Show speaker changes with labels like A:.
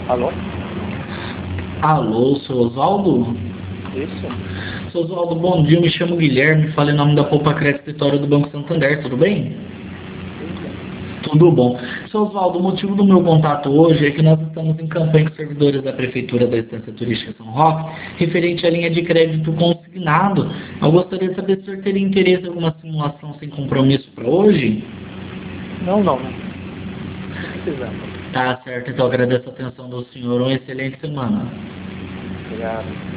A: Alô?
B: Alô, seu Oswaldo?
A: Isso?
B: Seu Oswaldo, bom dia, eu me chamo Guilherme, falo em nome da Poupa Crédito Escritório do Banco Santander, tudo bem?
A: Tudo bem.
B: Tudo bom. Seu Oswaldo, o motivo do meu contato hoje é que nós estamos em campanha com servidores da Prefeitura da Estância Turística São Roque, referente à linha de crédito consignado. Eu gostaria de saber se o senhor teria interesse em alguma simulação sem compromisso para hoje?
A: Não. Tô precisando.
B: Tá certo, então agradeço a atenção do senhor, uma excelente semana.
A: Obrigado.